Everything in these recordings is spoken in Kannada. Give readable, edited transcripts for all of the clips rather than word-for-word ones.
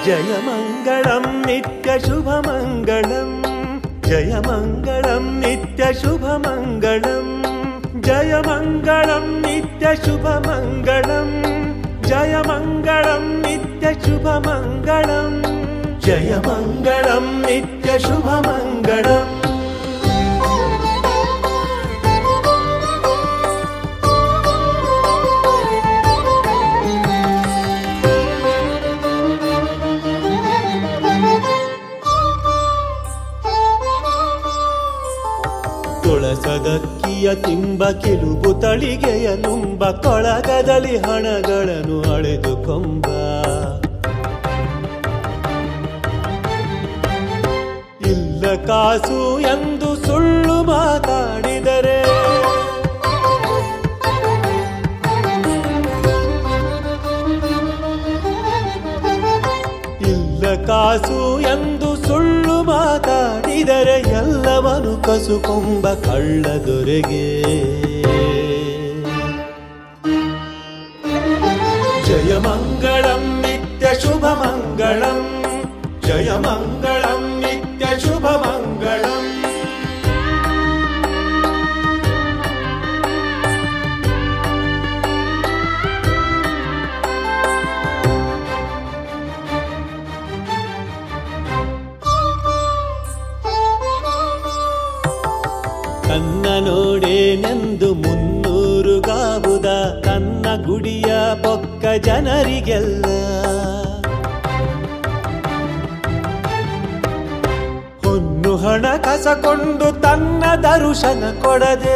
जयमङ्गलं नित्यशुभमङ्गलं जयमङ्गलं नित्यशुभमङ्गलं जयमङ्गलं नित्यशुभमङ्गलं जयमङ्गलं नित्यशुभमङ्गलं जयमङ्गलं नित्यशुभमङ्गलम् ತುಳಸದಕ್ಕಿಯ ತಿಂಬ ಕಿಲುಬು ತಳಿಗೆಯ ನುಂಬ ಕೊಳಗದಲ್ಲಿ ಹಣಗಳನ್ನು ಅಳೆದು ಕೊಂಬ ಇಲ್ಲ ಕಾಸು ಎಂದು ಸುಳ್ಳು ಮಾತಾಡಿದರೆ ಇಲ್ಲ ಕಾಸು ಎಂದು ಸುಳ್ಳು ಮಾತಾಡಿದರೆ ಎಲ್ಲವನು ಕಸುಕೊಂಬ ಕಳ್ಳದೊರೆಗೆ ಜಯಮಂಗಳಂ ನಿತ್ಯ ಶುಭಮಂಗಳಂ ಜಯಮಂಗಳಂ ನಿತ್ಯ ಶುಭಮಂಗಳಂ ಕನ್ನ ನೋಡೇನೆಂದು 300 ಗಾವುದ ಕನ್ನ ಗುಡಿಯ ಪೊಕ್ಕ ಜನರಿಗೆಲ್ಲ ಹೊನ್ನು ಹಣ ಕಸಕೊಂಡು ತನ್ನ ದರುಶನ ಕೊಡದೆ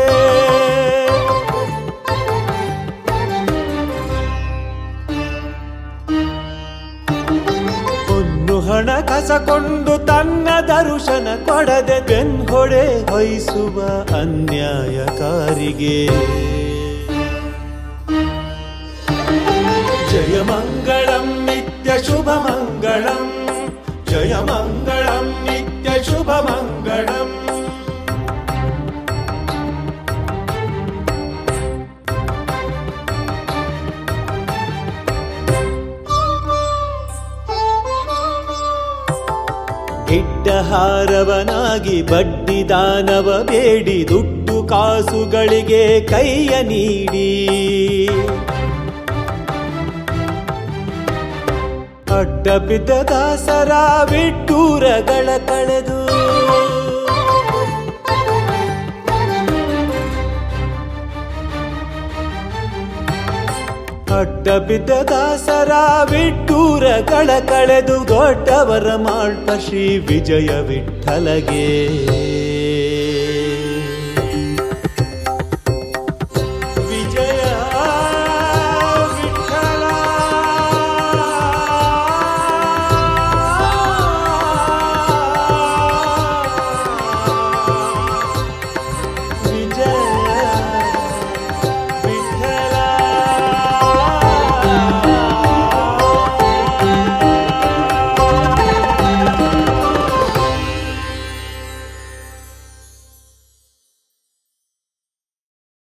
ಹಣ ಕಸಕೊಂಡು ತನ್ನ ದರುಶನ ಕೊಡದೆ ಬೆನ್ಹೊಡೆ ಹೊಯ್ಸುವ ಅನ್ಯಾಯಕಾರಿಗೆ ಜಯಮಂಗಳಂ ನಿತ್ಯ ಶುಭಮಂಗಳಂ ಜಯಮಂಗಳಂ ನಿತ್ಯ ಶುಭಮಂಗಳಂ ಗಿಡ್ಡಹಾರವನಾಗಿ ಬಡ್ಡಿ ದಾನವ ಬೇಡಿ ದುಡ್ಡು ಕಾಸುಗಳಿಗೆ ಕೈಯ ನೀಡಿ ಅಡ್ಡ ಬಿದ್ದ ದಾಸರ ವಿಡ್ಡೂರಗಳ ಕಳೆದು ಅಡ್ಡ ಬಿದ್ದ ದಾಸರ ವಿಡ್ಡೂರಗಳ ಕಳೆದು ದೊಡ್ಡವರ ಮಾಳ್ಪ ಶ್ರೀ ವಿಜಯ ವಿಠಲಗೆ